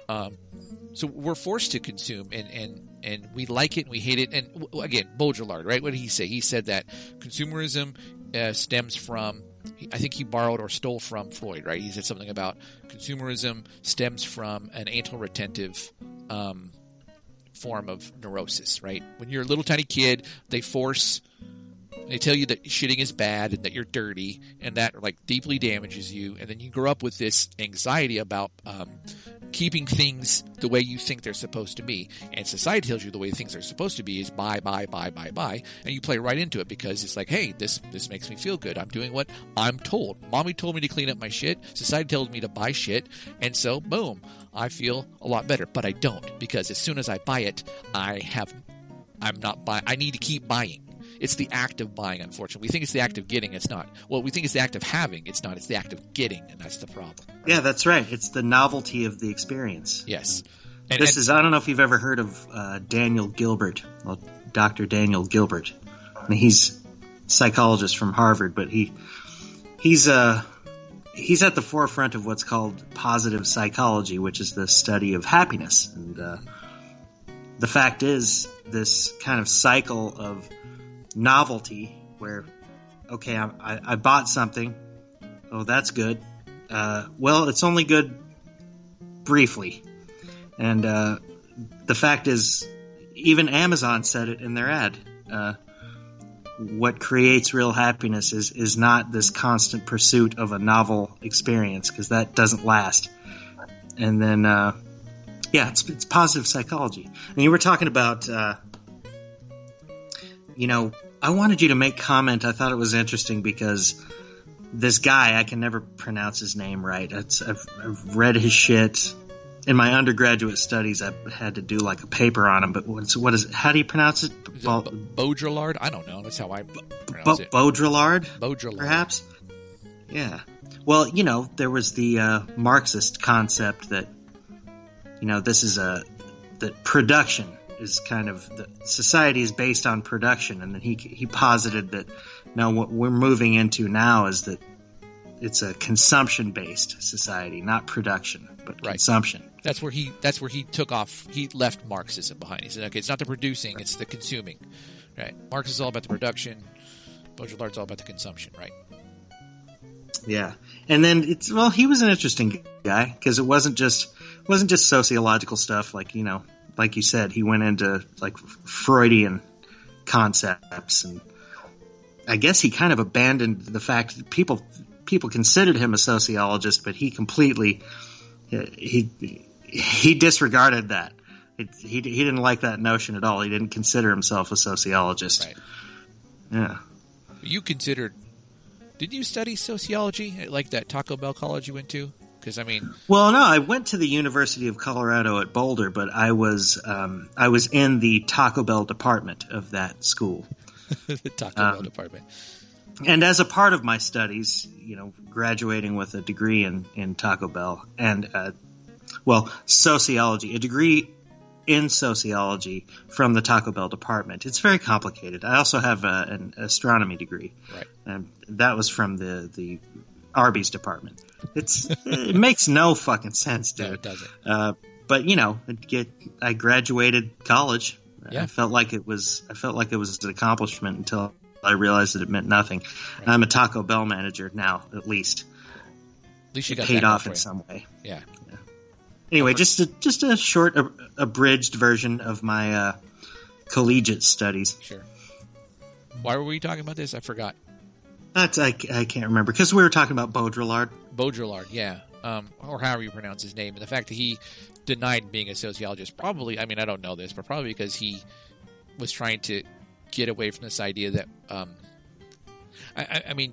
So we're forced to consume, and we like it and we hate it. And again, Baudrillard, right? What did he say? He said that consumerism stems from, I think he borrowed or stole from Freud, right? He said something about consumerism stems from an anal-retentive form of neurosis, right? When you're a little tiny kid, they tell you that shitting is bad and that you're dirty, and that like deeply damages you. And then you grow up with this anxiety about keeping things the way you think they're supposed to be. And society tells you the way things are supposed to be is buy. And you play right into it because it's like, hey, this makes me feel good. I'm doing what I'm told. Mommy told me to clean up my shit. Society tells me to buy shit. And so, boom, I feel a lot better. But I don't, because as soon as I buy it, I need to keep buying. It's the act of buying, unfortunately. We think it's the act of getting. It's not. Well, we think it's the act of having. It's not. It's the act of getting, and that's the problem. Right? Yeah, that's right. It's the novelty of the experience. Yes. I don't know if you've ever heard of Daniel Gilbert, well, Dr. Daniel Gilbert. I mean, he's a psychologist from Harvard, but he's at the forefront of what's called positive psychology, which is the study of happiness. And the fact is, this kind of cycle of novelty where, okay, I bought something. Oh, that's good. Well, it's only good briefly. And the fact is, even Amazon said it in their ad. What creates real happiness is not this constant pursuit of a novel experience, because that doesn't last. And then, it's positive psychology. And you were talking about, I wanted you to make comment. I thought it was interesting because this guy, I can never pronounce his name right. I've read his shit. In my undergraduate studies, I had to do like a paper on him. But what is it? How do you pronounce it? Baudrillard? I don't know. That's how I pronounce it. Baudrillard? Baudrillard. Perhaps? Yeah. Well, there was the Marxist concept that, that production is kind of, society is based on production. And then he posited that, no, what we're moving into now is that it's a consumption-based society, not production, but consumption. That's where he took off. He left Marxism behind. He said, okay, it's not the producing, it's the consuming. Right. Marx is all about the production. Baudrillard's all about the consumption, right? Yeah. And then he was an interesting guy because it wasn't just sociological stuff like you said, he went into like Freudian concepts, and I guess he kind of abandoned the fact that people considered him a sociologist, but he completely he disregarded that. He didn't like that notion at all. He didn't consider himself a sociologist. Right. Yeah. Did you study sociology like that Taco Bell college you went to? Because well, no, I went to the University of Colorado at Boulder, but I was in the Taco Bell department of that school. The Taco Bell department. And as a part of my studies, graduating with a degree in Taco Bell and, sociology, a degree in sociology from the Taco Bell department. It's very complicated. I also have an astronomy degree. Right. And that was from the Arby's department. It makes no fucking sense, dude. No, it doesn't. But I graduated college. Yeah. I felt like it was an accomplishment until I realized that it meant nothing. Right. I'm a Taco Bell manager now, at least. At least you got paid that off in some way. Yeah. Anyway, just a short, abridged version of my collegiate studies. Sure. Why were we talking about this? I forgot. I can't remember because we were talking about Baudrillard. Baudrillard, yeah. Or however you pronounce his name. And the fact that he denied being a sociologist, probably, I mean, I don't know this, but probably because he was trying to get away from this idea that, I'm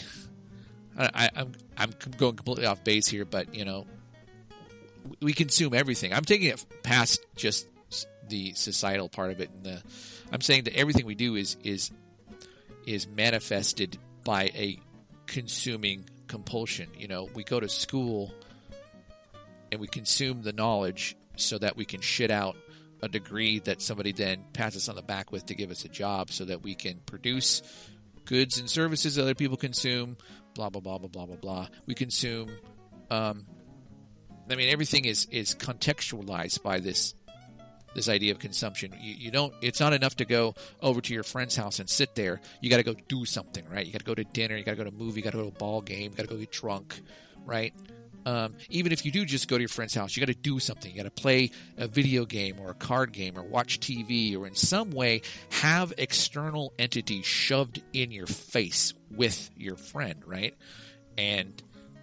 going completely off base here, but, we consume everything. I'm taking it past just the societal part of it. And I'm saying that everything we do is manifested by a consuming compulsion. We go to school and we consume the knowledge so that we can shit out a degree that somebody then pats us on the back with to give us a job so that we can produce goods and services that other people consume, blah, blah, blah, blah, blah, blah, blah. We consume, everything is contextualized by this idea of consumption. It's not enough to go over to your friend's house and sit there. You got to go do something, right? You got to go to dinner. You got to go to a movie. You got to go to a ball game. You got to go get drunk, right? Even if you do just go to your friend's house, you got to do something. You got to play a video game or a card game or watch TV or in some way have external entities shoved in your face with your friend, right? And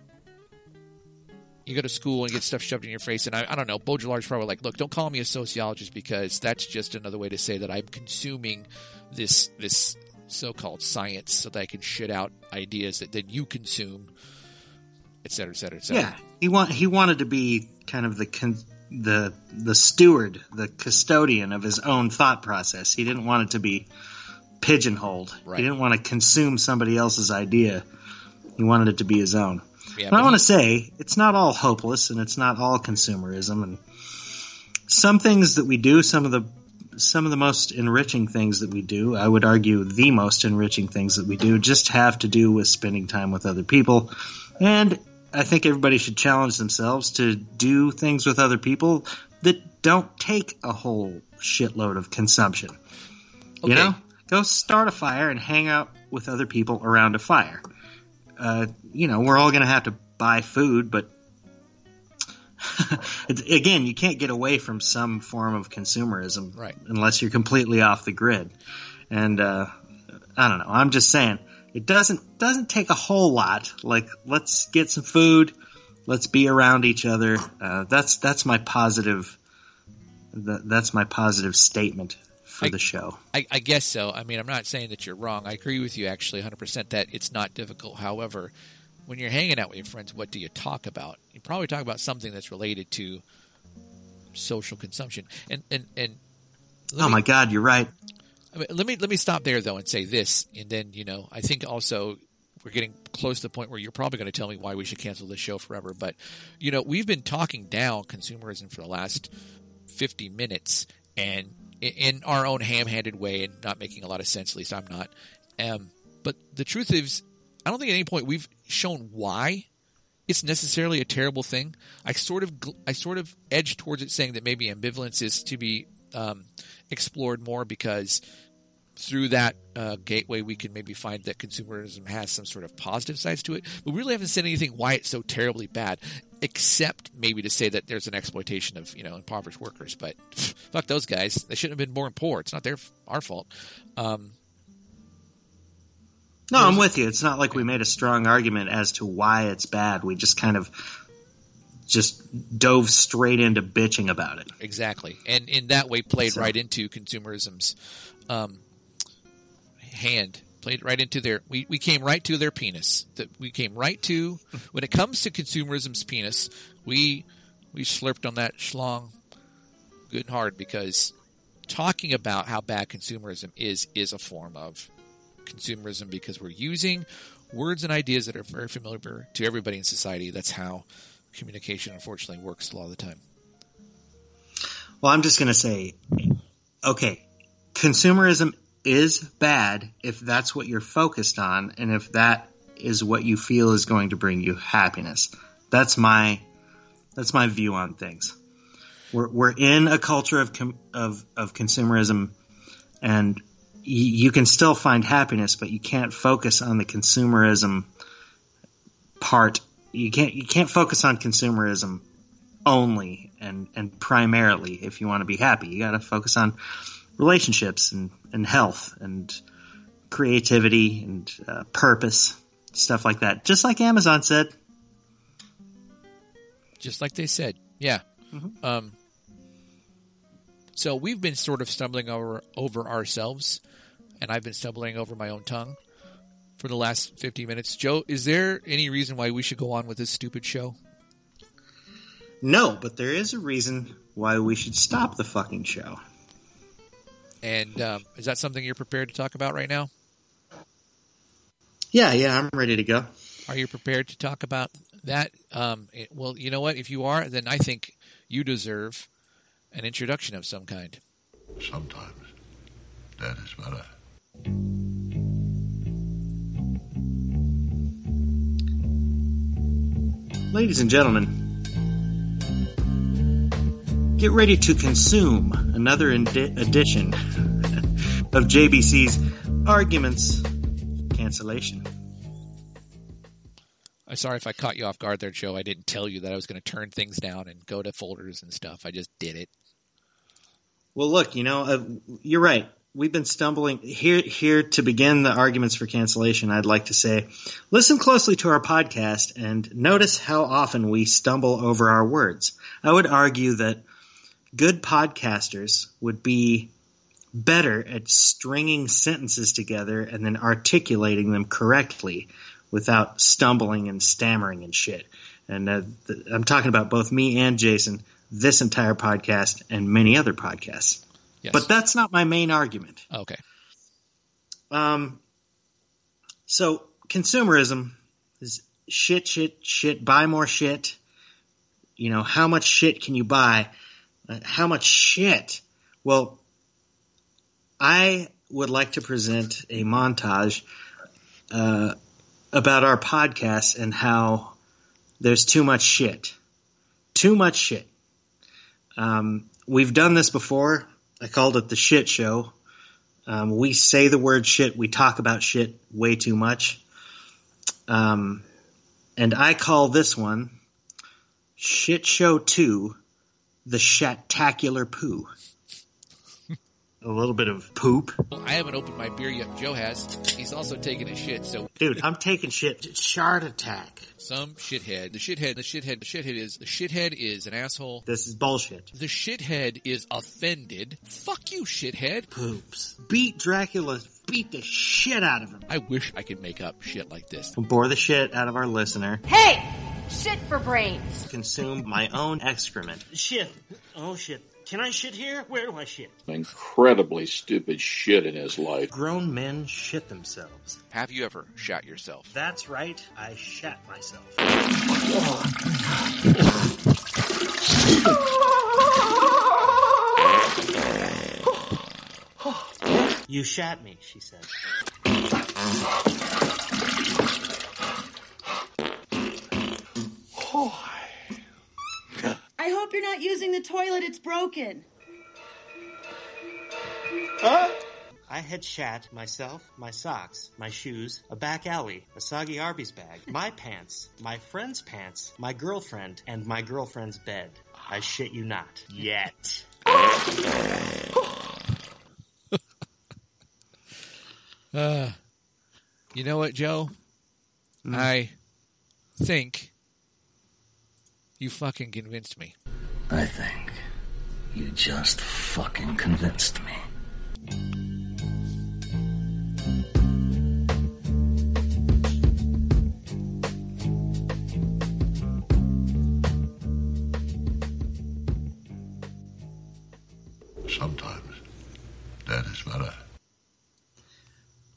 you go to school and get stuff shoved in your face, and I don't know, Baudrillard's probably like, look, don't call me a sociologist because that's just another way to say that I'm consuming this so-called science so that I can shit out ideas that then you consume, et cetera, et cetera, et cetera. Yeah, he wanted to be kind of the steward, the custodian of his own thought process. He didn't want it to be pigeonholed. Right. He didn't want to consume somebody else's idea. He wanted it to be his own. Yeah, I want to say it's not all hopeless and it's not all consumerism, and some things that we do, some of the most enriching things that we do, I would argue the most enriching things that we do, just have to do with spending time with other people. And I think everybody should challenge themselves to do things with other people that don't take a whole shitload of consumption. Okay. Go start a fire and hang out with other people around a fire. We're all going to have to buy food, but again, you can't get away from some form of consumerism, right, unless you're completely off the grid. And I don't know. I'm just saying it doesn't take a whole lot. Like, let's get some food, let's be around each other. That's my positive. That's my positive statement for the show. I guess so. I mean, I'm not saying that you're wrong. I agree with you actually 100% that it's not difficult. However, when you're hanging out with your friends, what do you talk about? You probably talk about something that's related to social consumption. And my God, you're right. I mean, let me stop there though and say this, and then I think also we're getting close to the point where you're probably going to tell me why we should cancel this show forever. But we've been talking down consumerism for the last 50 minutes, and in our own ham-handed way, and not making a lot of sense. At least I'm not. But the truth is, I don't think at any point we've shown why it's necessarily a terrible thing. I sort of edge towards it, saying that maybe ambivalence is to be explored more, because through that gateway we can maybe find that consumerism has some sort of positive sides to it. But we really haven't said anything why it's so terribly bad, except maybe to say that there's an exploitation of impoverished workers. But fuck those guys. They shouldn't have been born poor. It's not our fault. No, I'm with you. It's not like we made a strong argument as to why it's bad. We just kind of dove straight into bitching about it. Exactly. And in that way played right into consumerism's hand. Played right into their... We came right to their penis. We came right to... When it comes to consumerism's penis, we slurped on that schlong good and hard, because talking about how bad consumerism is a form of consumerism because we're using words and ideas that are very familiar to everybody in society. That's how communication, unfortunately, works a lot of the time. Well, I'm just going to say, okay, consumerism is bad if that's what you're focused on and if that is what you feel is going to bring you happiness. That's my view on things. We're in a culture of consumerism, and you can still find happiness, but you can't focus on the consumerism part. You can't focus on consumerism only and primarily if you want to be happy. You got to focus on relationships and health and creativity and purpose, stuff like that. Just like Amazon said. Just like they said, yeah. Mm-hmm. So we've been sort of stumbling over ourselves, and I've been stumbling over my own tongue for the last 50 minutes. Joe, is there any reason why we should go on with this stupid show? No, but there is a reason why we should stop the fucking show. And is that something you're prepared to talk about right now? Yeah, I'm ready to go. Are you prepared to talk about that? Well, you know what? If you are, then I think you deserve an introduction of some kind. Sometimes that is better. Ladies and gentlemen, get ready to consume another edition of JBC's Arguments Cancellation. I'm sorry if I caught you off guard there, Joe. I didn't tell you that I was going to turn things down and go to folders and stuff. I just did it. Well, look, you're right. We've been stumbling here to begin the arguments for cancellation. I'd like to say, listen closely to our podcast and notice how often we stumble over our words. I would argue that good podcasters would be better at stringing sentences together and then articulating them correctly without stumbling and stammering and shit. And I'm talking about both me and Jason, this entire podcast, and many other podcasts. Yes. But that's not my main argument. Okay. So consumerism is shit, buy more shit. How much shit can you buy? How much shit? Well, I would like to present a montage about our podcast and how there's too much shit. Too much shit. We've done this before. I called it the shit show. We say the word shit. We talk about shit way too much. And I call this one Shit Show 2, the Shatacular Poo. A little bit of poop. Well, I haven't opened my beer yet. Joe has. He's also taking a shit. So, dude, I'm taking shit. Shard attack. Some shithead. The shithead is an asshole. This is bullshit. The shithead is offended. Fuck you, shithead. Poops. Beat Dracula. Beat the shit out of him. I wish I could make up shit like this. Bore the shit out of our listener. Hey! Shit for brains. Consume my own excrement. Shit. Oh, shit. Can I shit here? Where do I shit? Incredibly stupid shit in his life. Grown men shit themselves. Have you ever shat yourself? That's right. I shat myself. You shat me, she said. I hope you're not using the toilet. It's broken. Huh? I had shat myself, my socks, my shoes, a back alley, a soggy Arby's bag, my pants, my friend's pants, my girlfriend, and my girlfriend's bed. I shit you not. Yet. You know what, Joe? I think you fucking convinced me. I think you just fucking convinced me. Sometimes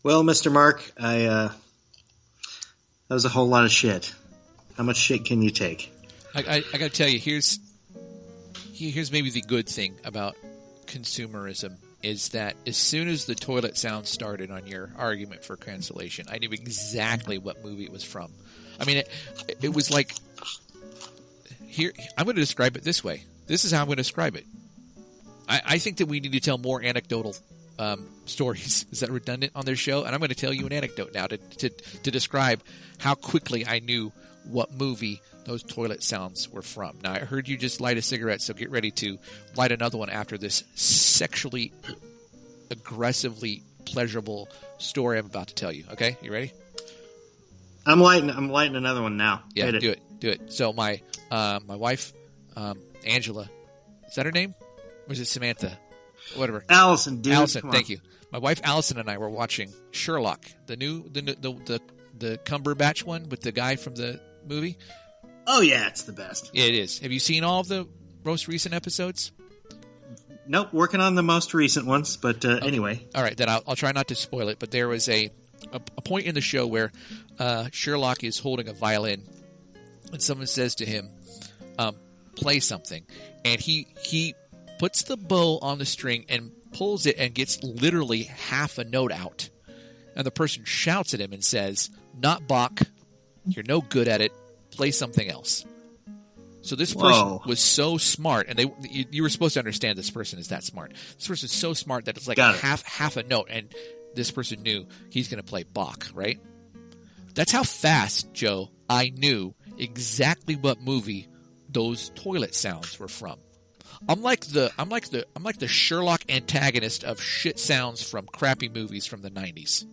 Well, Mr. Mark, that was a whole lot of shit. How much shit can you take? I got to tell you, here's maybe the good thing about consumerism is that as soon as the toilet sound started on your argument for cancellation, I knew exactly what movie it was from. I mean, it was like, here, I'm going to describe it this way. This is how I'm going to describe it. I think that we need to tell more anecdotal stories. Is that redundant on their show? And I'm going to tell you an anecdote now to describe how quickly I knew what movie those toilet sounds were from. Now, I heard you just light a cigarette, so get ready to light another one after this sexually, aggressively pleasurable story I'm about to tell you. Okay? You ready? I'm lighting another one now. Yeah, do it. So my wife, Angela, is that her name? Or is it Samantha? Whatever. Allison, dude. Allison, thank you. My wife Allison and I were watching Sherlock, the Cumberbatch one with the guy from the movie. Oh yeah, it's the best. It is. Have you seen all of the most recent episodes? Nope, working on the most recent ones, but Okay. Anyway. All right, then I'll try not to spoil it, but there was a point in the show where Sherlock is holding a violin, and someone says to him, play something, and he puts the bow on the string and pulls it and gets literally half a note out. And the person shouts at him and says, "Not Bach, you're no good at it, play something else." So this person was so smart, and you were supposed to understand this person is that smart. This person is so smart that it's like half a note, and this person knew he's going to play Bach, right? That's how fast, Joe, I knew exactly what movie those toilet sounds were from. I'm like the Sherlock antagonist of shit sounds from crappy movies from the 90s.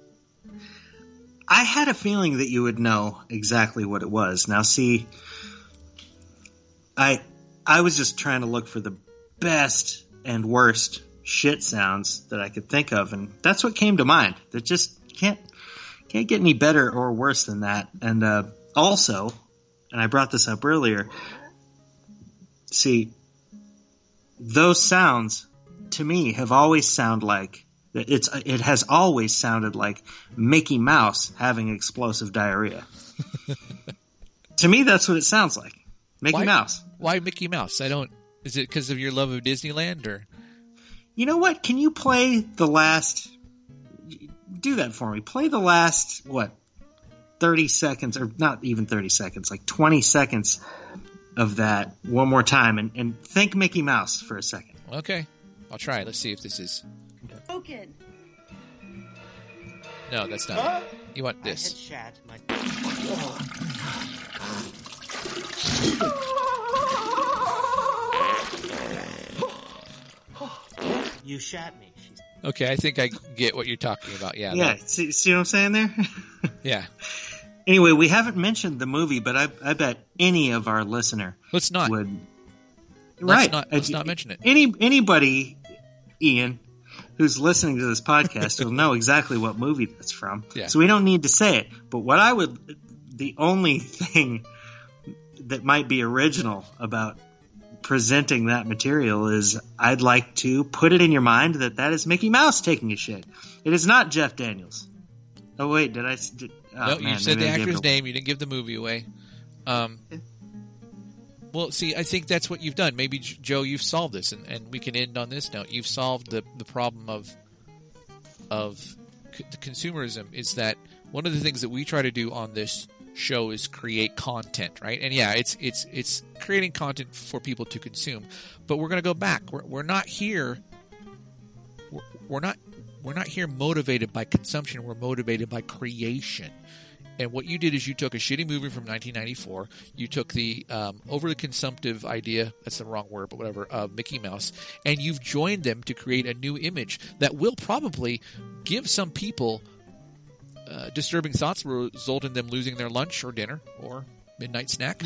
I had a feeling that you would know exactly what it was. Now, see, I was just trying to look for the best and worst shit sounds that I could think of, and that's what came to mind. That just can't get any better or worse than that. And also, and I brought this up earlier, see, those sounds to me have always sounded like it has always sounded like Mickey Mouse having explosive diarrhea. To me, that's what it sounds like. Mickey Mouse. Why Mickey Mouse? Is it because of your love of Disneyland, or? You know what? Can you play the last? Do that for me. Play the last 30 seconds, or not even 30 seconds, like 20 seconds of that one more time, and think Mickey Mouse for a second. Okay, I'll try. Let's see if this is. Broken. No, that's not it. You want this. You shat me. Okay, I think I get what you're talking about. Yeah. Yeah. See what I'm saying there? Yeah. Anyway, we haven't mentioned the movie, but I bet any of our listener Let's not mention it. Anybody, Ian, who's listening to this podcast will know exactly what movie that's from. Yeah. So we don't need to say it. But the only thing that might be original about presenting that material is I'd like to put it in your mind that is Mickey Mouse taking a shit. It is not Jeff Daniels. Oh wait, did I? No, you said the actor's name. You didn't give the movie away. Well, see, I think that's what you've done. Maybe, Joe, you've solved this, and we can end on this note. You've solved the problem of the consumerism. Is that one of the things that we try to do on this show is create content, right? And yeah, it's creating content for people to consume. But we're going to go back. We're not here. We're not here motivated by consumption. We're motivated by creation. And what you did is you took a shitty movie from 1994. You took the overly consumptive idea, that's the wrong word, but whatever, of Mickey Mouse, and you've joined them to create a new image that will probably give some people disturbing thoughts, result in them losing their lunch or dinner or midnight snack.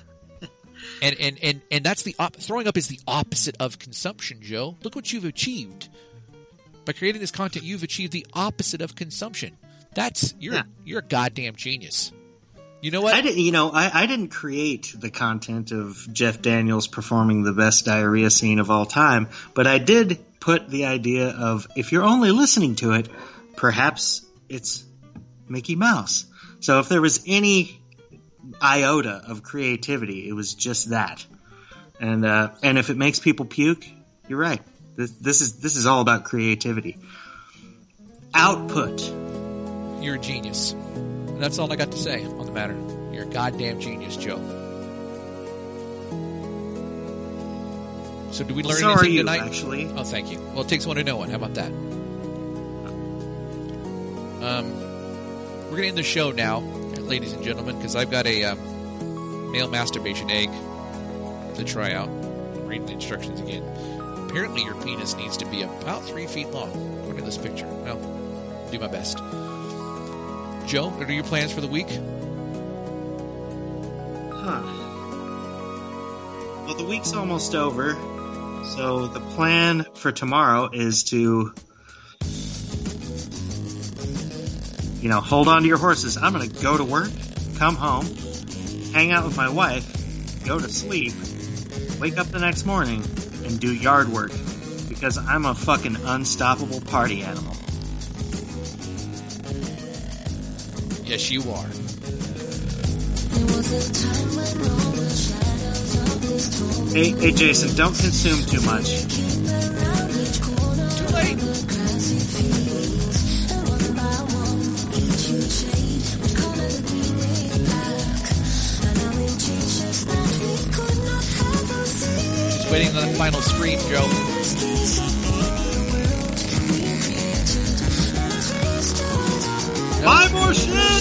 and that's throwing up is the opposite of consumption, Joe. Look what you've achieved. By creating this content, you've achieved the opposite of consumption. You're a goddamn genius. You know what? I didn't create the content of Jeff Daniels performing the best diarrhea scene of all time, but I did put the idea of if you're only listening to it, perhaps it's Mickey Mouse. So if there was any iota of creativity, it was just that. And if it makes people puke, you're right. This is all about creativity. Output. You're a genius. And that's all I got to say on the matter. You're a goddamn genius, Joe. So do we learn So anything are you, tonight? actually. Oh, thank you. Well, it takes one to know one. How about that? We're going to end the show now, ladies and gentlemen, because I've got a male masturbation egg to try out. I'm reading the instructions again. Apparently your penis needs to be about 3 feet long, according to this picture. Well, do my best. Joe, what are your plans for the week? Well, the week's almost over, so the plan for tomorrow is to, hold on to your horses. I'm going to go to work, come home, hang out with my wife, go to sleep, wake up the next morning, and do yard work, because I'm a fucking unstoppable party animal. Yes, you are. Hey, Jason, don't consume too much. Too late. Just waiting on the final scream, Joe. Buy more shit!